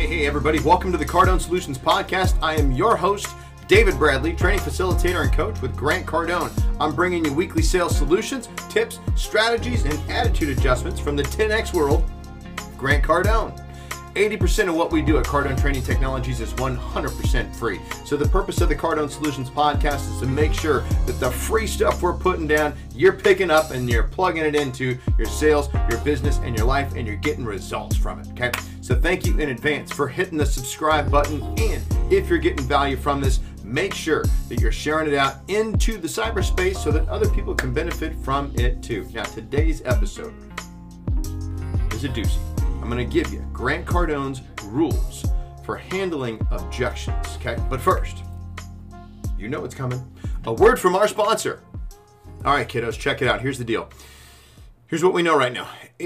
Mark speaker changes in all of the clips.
Speaker 1: Hey everybody, welcome to the Cardone Solutions Podcast. I am your host, David Bradley, training facilitator and coach with Grant Cardone. I'm bringing you weekly sales solutions, tips, strategies, and attitude adjustments from the 10X world of Grant Cardone. 80% of what we do at Cardone Training Technologies is 100% free. So the purpose of the Cardone Solutions Podcast is to make sure that the free stuff we're putting down, you're picking up and you're plugging it into your sales, your business, and your life, and you're getting results from it, okay? So thank you in advance for hitting the subscribe button, and if you're getting value from this, make sure that you're sharing it out into the cyberspace so that other people can benefit from it too. Now, today's episode is a doozy. I'm going to give you Grant Cardone's rules for handling objections, okay? But first, you know what's coming. A word from our sponsor. All right, kiddos, check it out. Here's the deal. Here's what we know right now.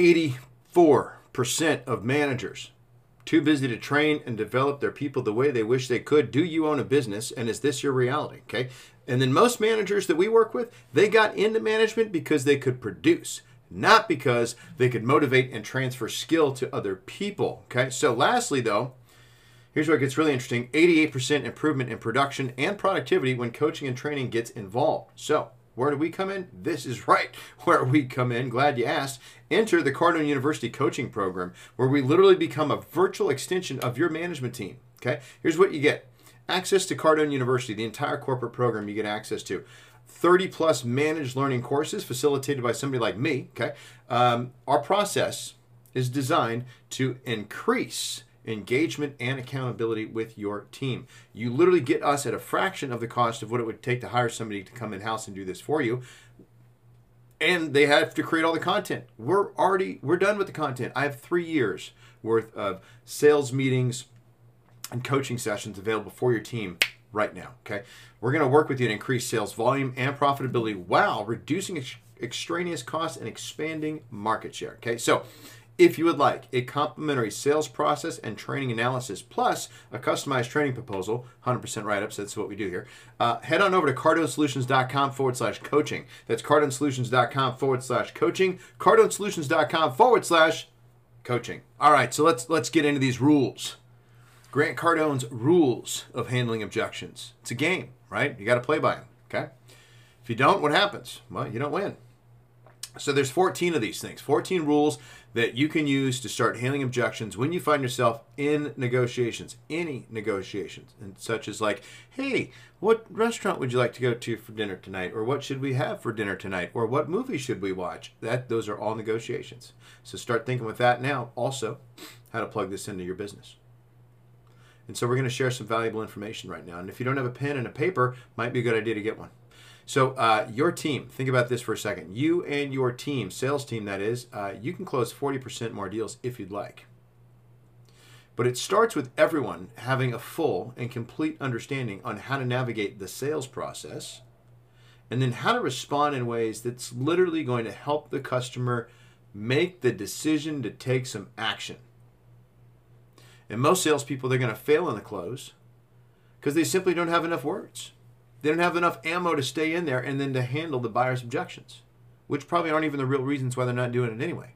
Speaker 1: 84% of managers too busy to train and develop their people the way they wish they could. Do you own a business, and is this your reality, okay? And then most managers that we work with, they got into management because they could produce, not because they could motivate and transfer skill to other people, okay? So lastly, though, here's where it gets really interesting. 88% improvement in production and productivity when coaching and training gets involved. So where do we come in? This is right where we come in. Glad you asked. Enter the Cardone University coaching program, where we literally become a virtual extension of your management team, okay? Here's what you get. Access to Cardone University, the entire corporate program you get access to. 30 plus managed learning courses facilitated by somebody like me, okay? Our process is designed to increase engagement and accountability with your team. You literally get us at a fraction of the cost of what it would take to hire somebody to come in-house and do this for you. And they have to create all the content. We're done with the content. I have 3 years worth of sales meetings and coaching sessions available for your team right now, okay? We're going to work with you to increase sales volume and profitability while reducing extraneous costs and expanding market share, okay? So if you would like a complimentary sales process and training analysis plus a customized training proposal, 100% write-ups, that's what we do here, head on over to cardonesolutions.com/coaching. That's cardonesolutions.com/coaching, cardonesolutions.com/coaching. All right, so let's get into these rules. Grant Cardone's rules of handling objections. It's a game, right? You got to play by them, okay? If you don't, what happens? Well, you don't win. So there's 14 of these things, 14 rules that you can use to start handling objections when you find yourself in negotiations, any negotiations, and such as like, hey, what restaurant would you like to go to for dinner tonight? Or what should we have for dinner tonight? Or what movie should we watch? Those are all negotiations. So start thinking with that now. Also, how to plug this into your business. And so we're going to share some valuable information right now. And if you don't have a pen and a paper, might be a good idea to get one. So your team, think about this for a second. You and your team, sales team that is, you can close 40% more deals if you'd like. But it starts with everyone having a full and complete understanding on how to navigate the sales process and then how to respond in ways that's literally going to help the customer make the decision to take some action. And most salespeople, they're going to fail in the close because they simply don't have enough words. They don't have enough ammo to stay in there and then to handle the buyer's objections, which probably aren't even the real reasons why they're not doing it anyway.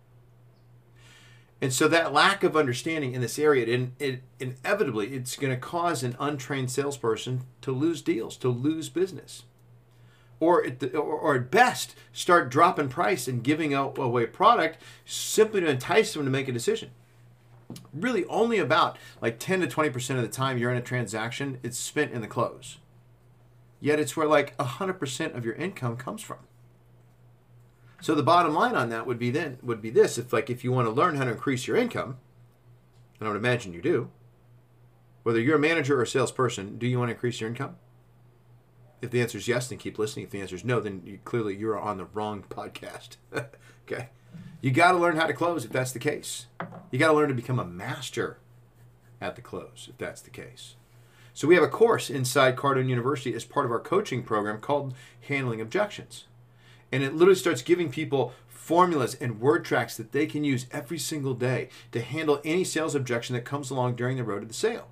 Speaker 1: And so that lack of understanding in this area, inevitably, it's going to cause an untrained salesperson to lose deals, to lose business. Or at best, start dropping price and giving away product simply to entice them to make a decision. Really only about like 10 to 20% of the time you're in a transaction, it's spent in the close. Yet it's where like 100% of your income comes from. So the bottom line on that would be this: if you want to learn how to increase your income, and I would imagine you do, whether you're a manager or a salesperson, do you want to increase your income? If the answer is yes, then keep listening. If the answer is no, then clearly you're on the wrong podcast. Okay. You got to learn how to close if that's the case. You got to learn to become a master at the close if that's the case. So we have a course inside Cardone University as part of our coaching program called Handling Objections. And it literally starts giving people formulas and word tracks that they can use every single day to handle any sales objection that comes along during the road to the sale.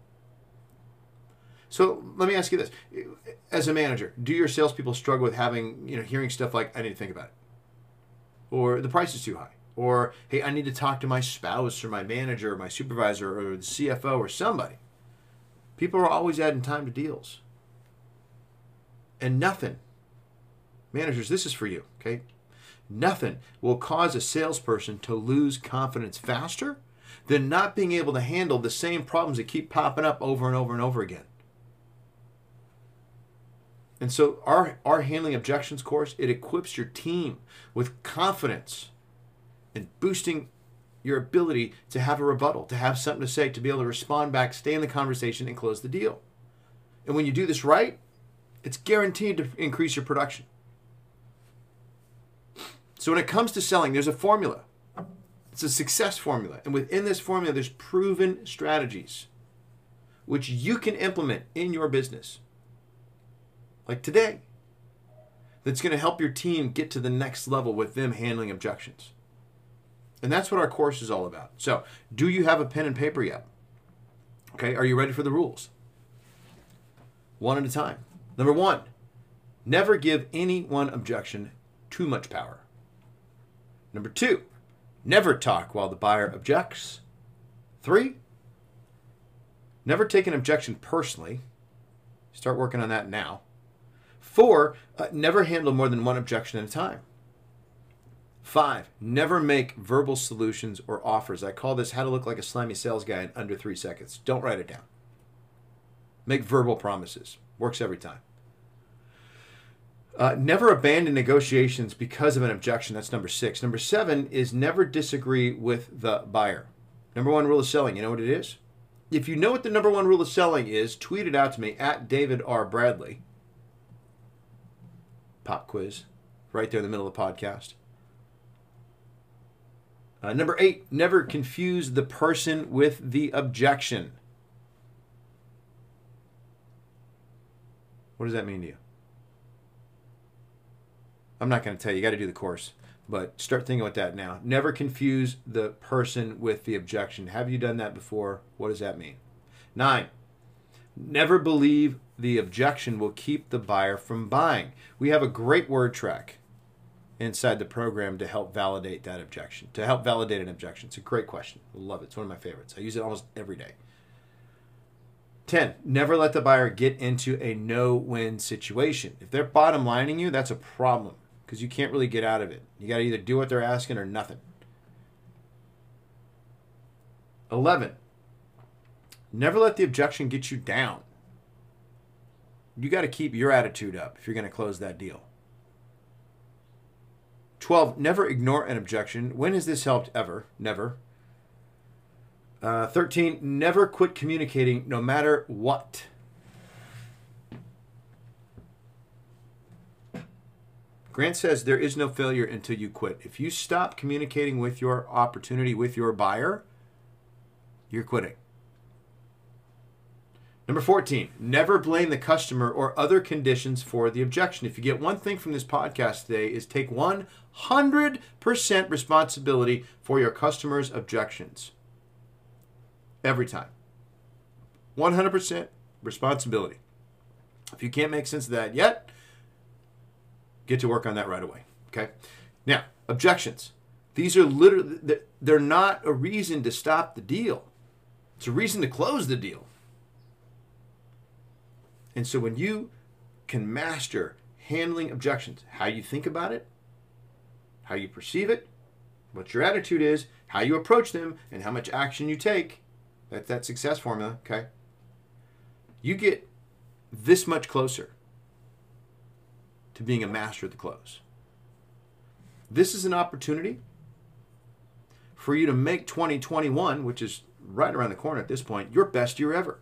Speaker 1: So let me ask you this. As a manager, do your salespeople struggle with hearing stuff like, I need to think about it? Or the price is too high? Or, hey, I need to talk to my spouse or my manager or my supervisor or the CFO or somebody. People are always adding time to deals. And nothing, managers, this is for you, okay? Nothing will cause a salesperson to lose confidence faster than not being able to handle the same problems that keep popping up over and over and over again. And so our Handling Objections course, it equips your team with confidence and boosting your ability to have a rebuttal, to have something to say, to be able to respond back, stay in the conversation, and close the deal. And when you do this right, it's guaranteed to increase your production. So when it comes to selling, there's a formula. It's a success formula. And within this formula, there's proven strategies which you can implement in your business. Like today, that's going to help your team get to the next level with them handling objections. And that's what our course is all about. So, do you have a pen and paper yet? Okay, are you ready for the rules? One at a time. Number 1, never give any one objection too much power. Number 2, never talk while the buyer objects. 3, never take an objection personally. Start working on that now. 4, never handle more than one objection at a time. 5, never make verbal solutions or offers. I call this how to look like a slimy sales guy in under 3 seconds. Don't write it down. Make verbal promises. Works every time. Never abandon negotiations because of an objection. That's number 6. Number 7 is never disagree with the buyer. Number 1 rule of selling. You know what it is? If you know what the number 1 rule of selling is, tweet it out to me at David R. Bradley. Pop quiz. Right there in the middle of the podcast. Number 8, never confuse the person with the objection. What does that mean to you? I'm not going to tell you. You got to do the course. But start thinking about that now. Never confuse the person with the objection. Have you done that before? What does that mean? 9, never believe the objection will keep the buyer from buying. We have a great word track inside the program to help validate that objection, to help validate an objection. It's a great question. I love it. It's one of my favorites. I use it almost every day. 10, never let the buyer get into a no-win situation. If they're bottom lining you, that's a problem because you can't really get out of it. You got to either do what they're asking or nothing. 11, never let the objection get you down. You got to keep your attitude up if you're going to close that deal. 12, never ignore an objection. When has this helped ever? Never. 13, never quit communicating no matter what. Grant says there is no failure until you quit. If you stop communicating with your opportunity, with your buyer, you're quitting. Number 14, never blame the customer or other conditions for the objection. If you get one thing from this podcast today is take 100% responsibility for your customer's objections. Every time. 100% responsibility. If you can't make sense of that yet, get to work on that right away. Okay? Now, objections. These are literally, they're not a reason to stop the deal. It's a reason to close the deal. And so when you can master handling objections, how you think about it, how you perceive it, what your attitude is, how you approach them, and how much action you take, that's that success formula, okay? You get this much closer to being a master at the close. This is an opportunity for you to make 2021, which is right around the corner at this point, your best year ever.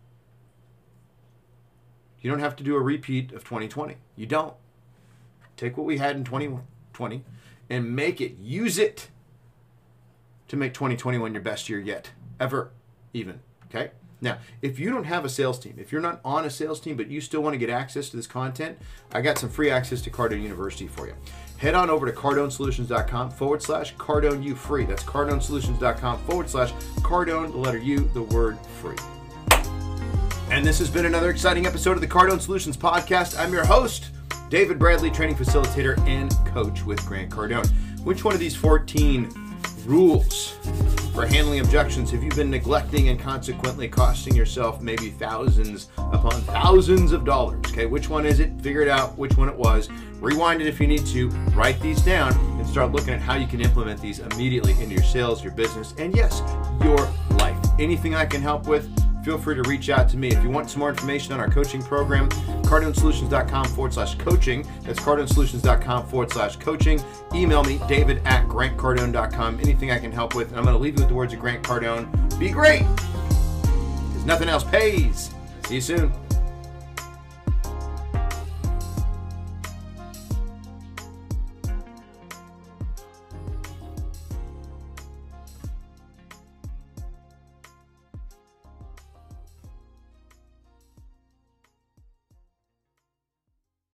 Speaker 1: You don't have to do a repeat of 2020. You don't. Take what we had in 2020 and make it, use it to make 2021 your best year yet, ever, even, okay? Now, if you don't have a sales team, if you're not on a sales team, but you still want to get access to this content, I got some free access to Cardone University for you. Head on over to cardonesolutions.com/CardoneU free. That's cardonesolutions.com/Cardone, the letter U, the word free. And this has been another exciting episode of the Cardone Solutions Podcast. I'm your host, David Bradley, training facilitator and coach with Grant Cardone. Which one of these 14 rules for handling objections have you been neglecting and consequently costing yourself maybe thousands upon thousands of dollars? Okay, which one is it? Figure it out which one it was. Rewind it if you need to. Write these down and start looking at how you can implement these immediately into your sales, your business, and yes, your life. Anything I can help with, feel free to reach out to me. If you want some more information on our coaching program, CardoneSolutions.com/coaching. That's CardoneSolutions.com/coaching. Email me, david@grantcardone.com. Anything I can help with. And I'm going to leave you with the words of Grant Cardone. Be great, because nothing else pays. See you soon.